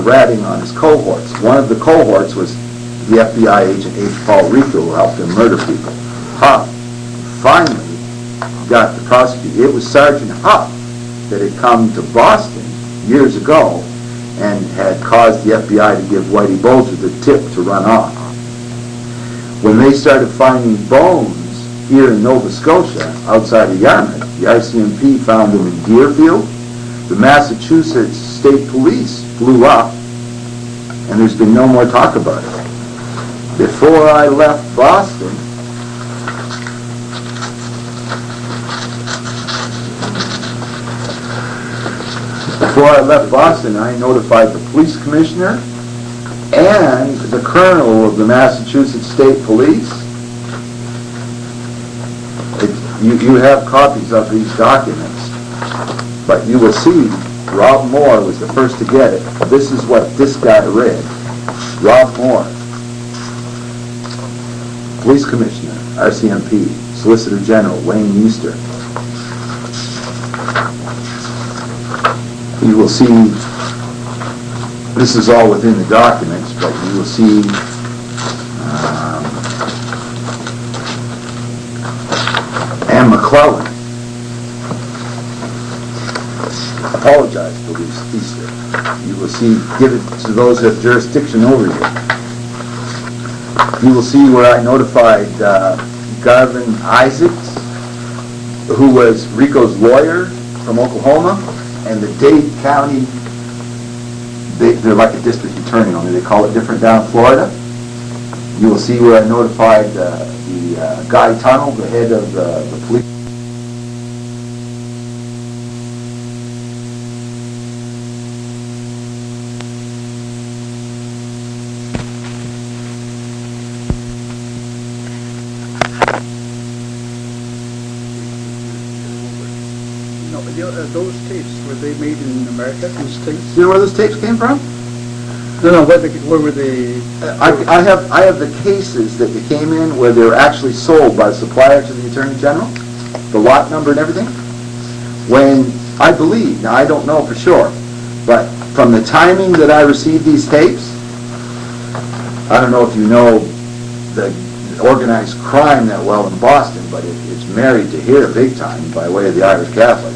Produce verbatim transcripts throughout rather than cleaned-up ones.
ratting on his cohorts. One of the cohorts was the F B I agent H. Paul Rico, who helped him murder people. Huff finally got the prosecutor. It was Sergeant Huff that had come to Boston years ago and had caused the F B I to give Whitey Bulger the tip to run off. When they started finding bones here in Nova Scotia, outside of Yarmouth, the R C M P found them in Deerfield. The Massachusetts State Police blew up, and there's been no more talk about it. Before I left Boston, before I left Boston, I notified the police commissioner and the colonel of the Massachusetts State Police. It, you, you have copies of these documents, but you will see Rob Moore was the first to get it. This is what this guy read. Rob Moore, Police Commissioner, R C M P, Solicitor General, Wayne Easter. You will see, this is all within the documents, but you will see um, Anne McClellan apologize to Louise Easter. You will see, give it to those who have jurisdiction over you. You will see where I notified uh, Garvin Isaacs, who was Rico's lawyer from Oklahoma, and the Dade County, they, they're like a district attorney, only they call it different down in Florida. You will see where I notified uh, the uh, Guy Tunnell, the head of the, the police. Uh, those tapes, were they made in America, these tapes? You know where those tapes came from? No, no, where, the, where were they? Uh, I, I have I have the cases that they came in where they were actually sold by the supplier to the Attorney General, the lot number and everything. When, I believe, now I don't know for sure, but from the timing that I received these tapes, I don't know if you know the organized crime that well in Boston, but it, it's married to here big time by way of the Irish Catholics.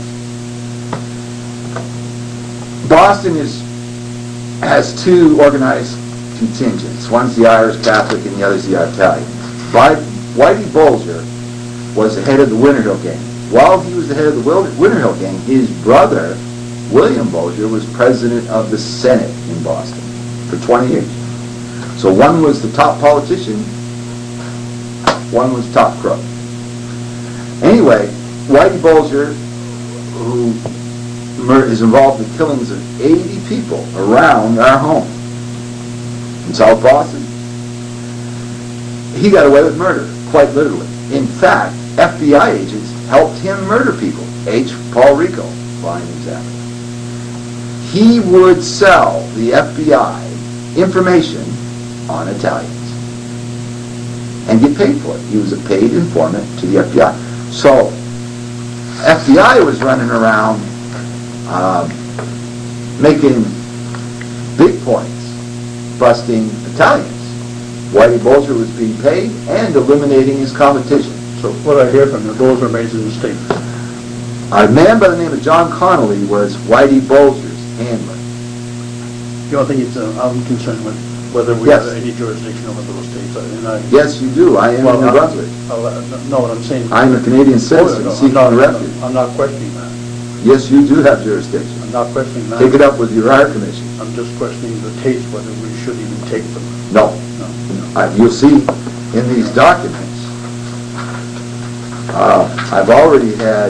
Boston is has two organized contingents. One's the Irish Catholic and the other's the Italian. By, Whitey Bulger was the head of the Winter Hill Gang. While he was the head of the Winter Hill Gang, his brother, William Bulger, was president of the Senate in Boston for twenty years. So one was the top politician, one was top crook. Anyway, Whitey Bulger, who is involved in the killings of eighty people around our home in South Boston, he got away with murder, quite literally. In fact, F B I agents helped him murder people. H. Paul Rico, fine example. He would sell the F B I information on Italians and get paid for it. He was a paid informant to the F B I. So, F B I was running around uh, making big points, busting Italians. Whitey Bulger was being paid and eliminating his competition. So what I hear from you, those are made in the States. A man by the name of John Connolly was Whitey Bulger's handler. You don't think it's, uh, I'm concerned with whether we Yes. have any jurisdiction over those states. And I, Yes, you do. I am well, in New Brunswick. I'll, uh, no, what I'm saying... I'm a Canadian citizen Oh, no, seeking I'm not, refuge. I'm not questioning that. Yes, you do have jurisdiction. I'm not questioning that. Take it up with your R Commission. I'm just questioning the tapes, whether we should even take them. No. No. Uh, you'll see in these documents, uh, I've already had,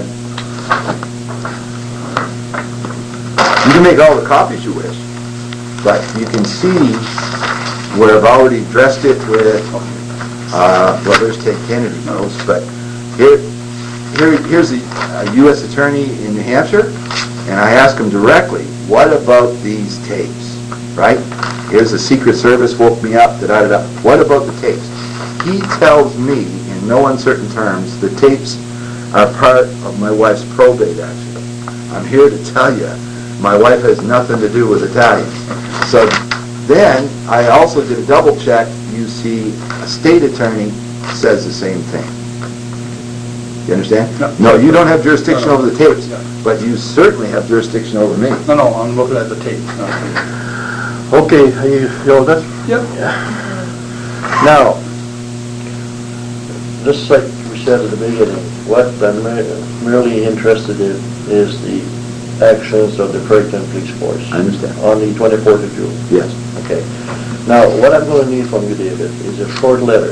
you can make all the copies you wish, but you can see where I've already dressed it with, uh, well, there's Ted Kennedy knows, but here, here, here's a, a U S attorney in New Hampshire, and I asked him directly, what about these tapes, right? Here's the Secret Service woke me up, da-da-da-da. What about the tapes? He tells me, in no uncertain terms, the tapes are part of my wife's probate action. I'm here to tell you My wife has nothing to do with Italians. So then, I also did a double check. You see, a state attorney says the same thing. You understand? No. No, you don't have jurisdiction No, no. over the tapes, Yeah. but you certainly have jurisdiction over me. No, no, I'm looking at the tape. No. Okay, are you, you all done? Yep. Now, just like we said at the beginning, what I'm mer- merely interested in is the actions of the Fredericton Police Force. I understand. On the twenty-fourth of June. Yes. Okay. Now, what I'm going to need from you, David, is a short letter.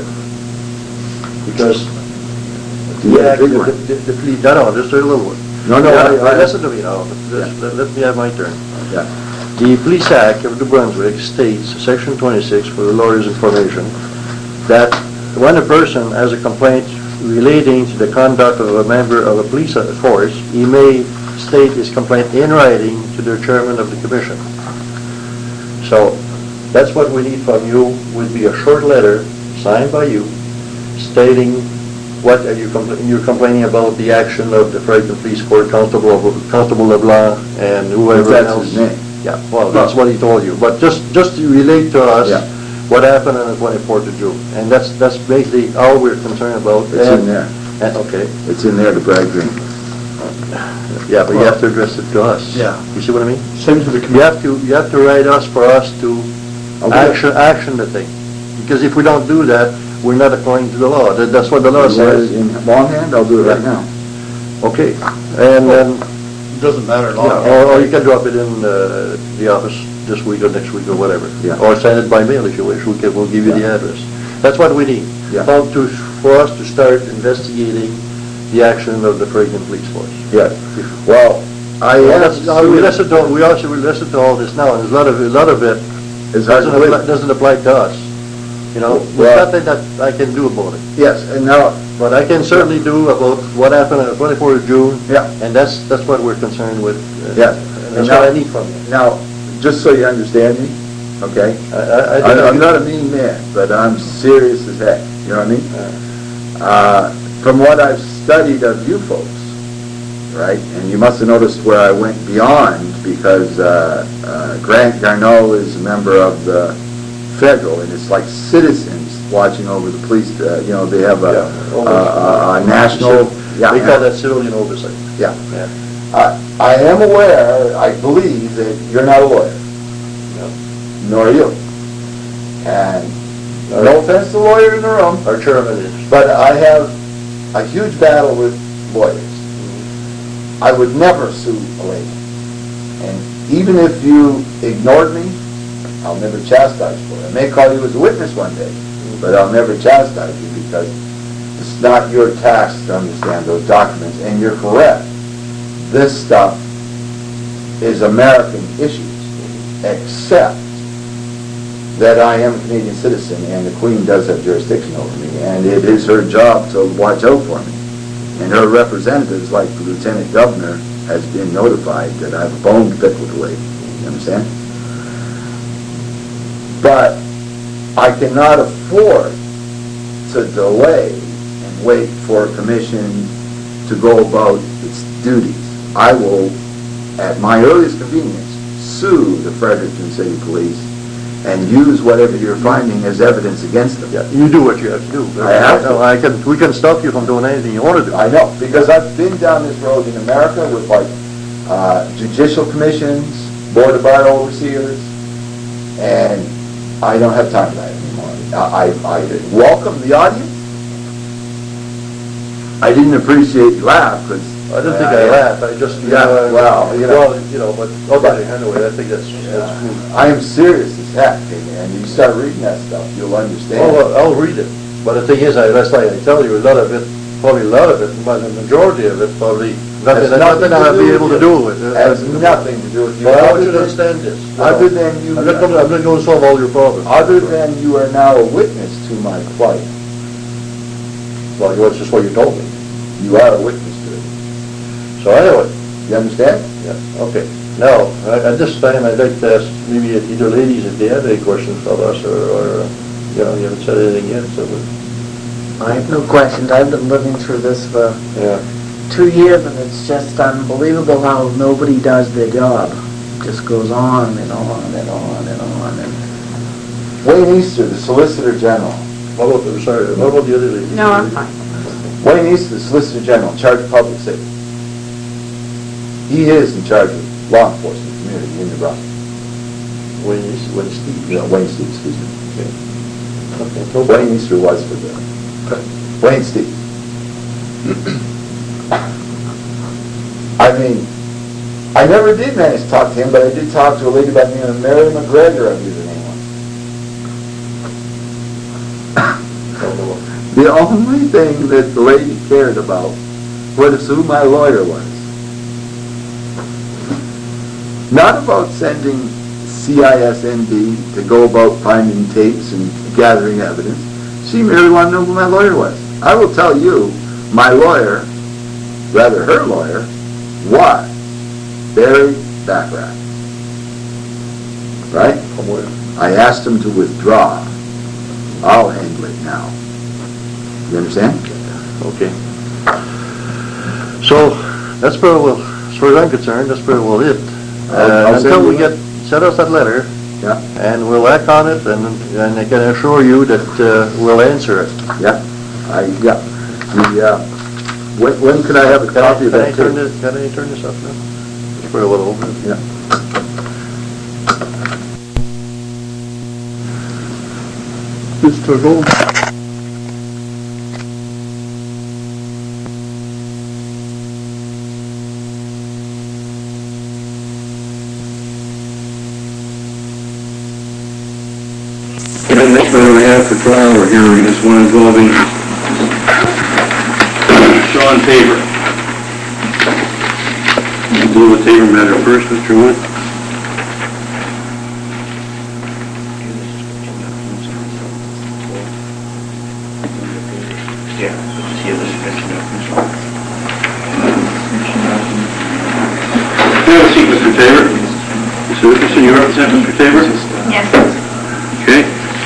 Because You the, have act- a big the, one. the, the police, no, no, just a little one. No, no, Yeah, I- I- listen to me now. Just Yeah. let, let me have my turn. Yeah. The Police Act of New Brunswick states, Section twenty-six, for the lawyer's information, that when a person has a complaint relating to the conduct of a member of a police force, he may state his complaint in writing to the chairman of the commission. So, that's what we need from you, would be a short letter signed by you stating what are you compla- you're complaining about the action of the Fredericton Police Court, Constable, Constable LeBlanc, and whoever That's else. his name. Yeah, well, that's what he told you, but just, just to relate to us Yeah. what happened on the twenty-fourth of June, and that's, that's basically all we're concerned about. It's in And- there. and- Okay, It's in there to Brad Green. yeah, but you have to address it to us. Yeah. You see what I mean? Send to the You committee. have to, you have to write us for us to Okay. action, action the thing. Because if we don't do that, we're not according to the law. That- That's what the law You want it says. in longhand? I'll do it right now. Okay, and then, Doesn't matter long. yeah, or, or you can drop it in uh, the office this week or next week or whatever. Yeah. Or send it by mail if you wish, we can, we'll give you the address. That's what we need. Yeah. How to, for us to start investigating the action of the Fredericton Police Force. Yes. Well, I Well, asked that's- uh, we listen to, we also, we listen to all this now, and there's a lot of, a lot of it It's hard to doesn't apply, believe. doesn't apply to us. You know, Well- there's nothing that I can do about it. Yes, and now, But I can certainly do about what happened on the twenty-fourth of June. Yeah. And that's, that's what we're concerned with. uh, Yeah. And that's what I need from you. now, just so you understand me, okay? I, I, I think. I- I'm not a mean man, but I'm serious as heck, you know what I mean? Uh, From what I've studied of you folks, right, and you must have noticed where I went beyond, because uh, uh, Grant Garneau is a member of the federal, and it's like citizens watching over the police, uh, you know, they have a, Yeah, a- a a national. yeah, We call that civilian oversight. Yeah. Yeah. I I am aware, I believe, that you're not a lawyer. No. Nor are you. And no offense to the lawyer in the room, Our chairman is. but I have a huge battle with lawyers. I would never sue a lady. And even if you ignored me, I'll never chastise you for it. I may call you as a witness one day, but I'll never chastise you because it's not your task to understand those documents. And you're correct. This stuff is American issues, except that I am a Canadian citizen and the Queen does have jurisdiction over me, and it is her job to watch out for me. And her representatives, like the Lieutenant Governor, has been notified that I have a bone to pick with the lady. You understand? But I cannot afford to delay and wait for a commission to go about its duties. I will, at my earliest convenience, sue the Fredericton City Police and use whatever you're finding as evidence against them. Yeah, you do what you have to do. I have to. No, I can, we can stop you from doing anything you want to do. I know, because I've been down this road in America with like uh, judicial commissions, board of bar overseers, and I don't have time for that anymore. I, I I welcome the audience. I didn't appreciate you laugh, because... I didn't think I laughed, I just, you Yeah, know, well, you know. well, you know, but, okay, anyway, I think that's, that's cool. I am serious as heck, and and you start reading that stuff, you'll understand. Oh, well, I'll read it, but the thing is, I, that's like I tell you, a lot of it, probably a lot of it, but the majority of it, probably, nothing, Has nothing to I'll do be with able to you. do with it. Has nothing to do with you. Well, I want Other you to than- understand this. you know. Other than you... I'm not gonna, I'm not gonna solve all your problems. Other than you are now a witness to my plight. Well, that's just what you told me. You are a witness to it. So anyway, You understand? yeah, okay. Now, at at this time, I'd like to ask maybe either ladies if they have any questions for us, or, or, uh, you know, you haven't said anything yet, so, we- I have no questions. I've been living through this for yeah. two years, and it's just unbelievable how nobody does their job. It just goes on and on and on and on and... Wayne Easter, the Solicitor General. What about, the- sorry, what about the other lady? No, I'm fine. Wayne Easter, the Solicitor General, in charge of public safety. He is in charge of law enforcement community in New Brunswick. Wayne East, Wayne Steve. Yeah, Wayne Steve, excuse me. Okay, no Wayne Easter was for the, Wayne Steve. I mean, I never did manage to talk to him, but I did talk to a lady by the name of Mary McGregor, I believe her name was. The only thing that the lady cared about was who my lawyer was. Not about sending C I S N D to go about finding tapes and gathering evidence. She merely wanted to know who my lawyer was. I will tell you, my lawyer, rather her lawyer, was Barry Baccarat. Right? From where? I asked him to withdraw. I'll handle it now. You understand? Okay. So, that's where we'll, as far as I'm concerned, that's where we'll hit. I'll- Uh, I'll send Until you we one. get, send us that letter, Yeah, and we'll act on it, and, and I can assure you that uh, we'll answer it. yeah, I, yeah. The, uh, when, when could I have a Can I, copy of can I that turn tape? this, can I turn this up now? Just for a little. Yeah. Mister Gold. And the next matter we have for trial or hearing is one involving Sean Tabor. We'll deal with Tabor matter first, Mister Wood. Yeah, see the description documents. Have a seat, Mister Tabor. Mister Richardson, you represent Mister Tabor? Yes. Okay.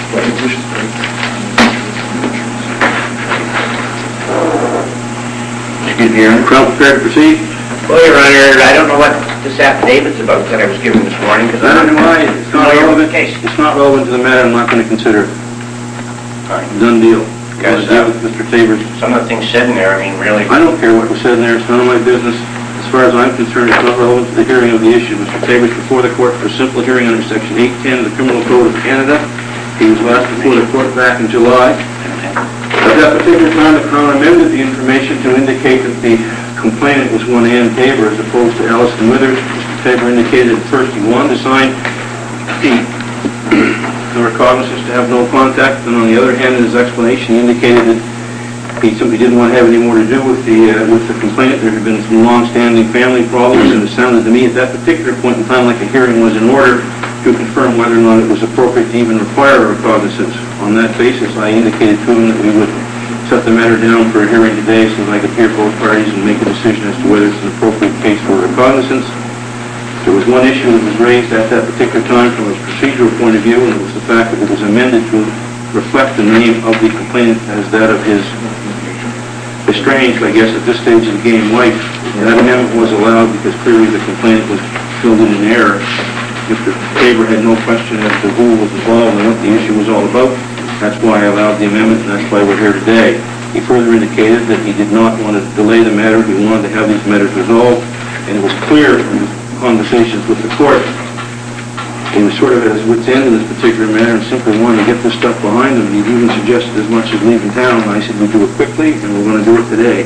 Excuse me, Your Honor. Crowd prepared to proceed? Well, Your Honor, I don't know what this affidavit's about that I was given this morning, because I I don't don't know know why, it's not familiar with relevant. the case. It's not relevant to the matter, I'm not going to consider it. Fine. Done deal. Guys, Want to deal uh, with Mister Tabor's? Some of the things said in there, I mean, really, I don't care what was said in there, it's none of my business. As far as I'm concerned, it's not relevant to the hearing of the issue. Mister Tabor's before the court for a simple hearing under Section eight ten of the Criminal Code of Canada. He was last before the court back in July. At that particular time, the Crown amended the information to indicate that the complainant was one Ann Tabor as opposed to Allison Withers. Mister Tabor indicated at first he wanted to sign the the recognizance to have no contact, and on the other hand, in his explanation, he indicated that he simply didn't want to have any more to do with the uh, with the complainant. There had been some long-standing family problems, and it sounded to me at that particular point in time like a hearing was in order to confirm whether or not it was appropriate to even require a recognizance. On that basis, I indicated to him that we would set the matter down for a hearing today so that I could hear both parties and make a decision as to whether it's an appropriate case for a recognizance. There was one issue that was raised at that particular time from a procedural point of view, and it was the fact that it was amended to reflect the name of the complainant as that of his estranged, I guess, at this stage of the game, wife. That amendment was allowed because clearly the complainant was filled in in error. Mister Tabor had no question as to who was involved and what the issue was all about. That's why I allowed the amendment, and that's why we're here today. He further indicated that he did not want to delay the matter. He wanted to have these matters resolved, and it was clear from his conversations with the court. He was sort of at his wit's end in this particular matter and simply wanted to get this stuff behind him. He even suggested as much as leaving town. I said, we do it quickly, and we're going to do it today.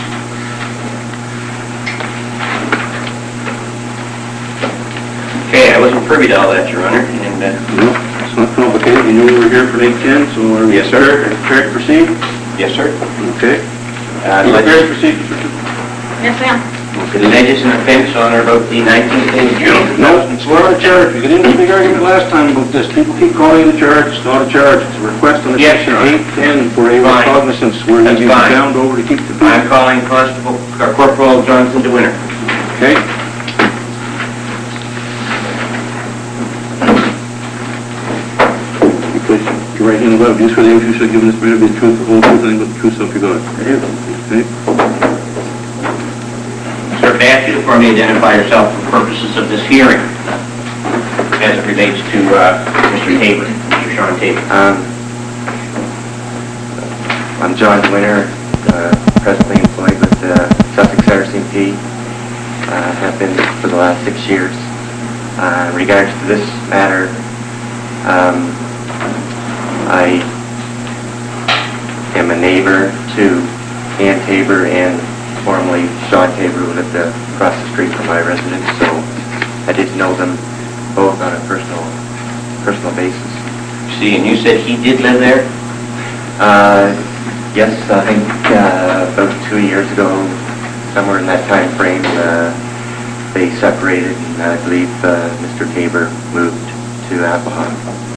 okay, I wasn't privy to all that, Your Honor, and, uh, No, it's not complicated. You knew we were here for eight ten, so are we Yes, sir. prepared prepared to proceed? yes, sir. Okay. Uh, You let's- prepared to proceed? Yes, ma'am. Alleges an offense on or about the nineteenth day of June. No, it's not a charge. We got into a big argument last time about this. People keep calling it a charge. It's not a charge. It's a request on the Yes, section Your Honor. eight ten for a Fine. recognizance where That's you fine. bound over to keep the I'm peace. calling Constable, or Corporal Jonathan DeWinter. Okay? Because your right hand above, you swear the oath you shall give in this matter be the truth, the whole truth, and nothing but the truth, so help you God. I do. Okay? Sir, may I ask you to formally identify yourself for purposes of this hearing? as it relates to uh, Mister Tabor, Mister Sean Tabor. Um, I'm John Winter, uh, presently employed with uh, Sussex R C M P. Uh, have been for the last six years. Uh, in regards to this matter, um, I am a neighbor to Ann Tabor and formerly Sean Tabor, who lived uh, across the street from my residence, so I did know them both on a personal personal basis. See, and you said he did live there? Uh, yes, I think uh, about two years ago, somewhere in that time frame, uh, they separated, and I believe uh, Mister Tabor moved to Appleton.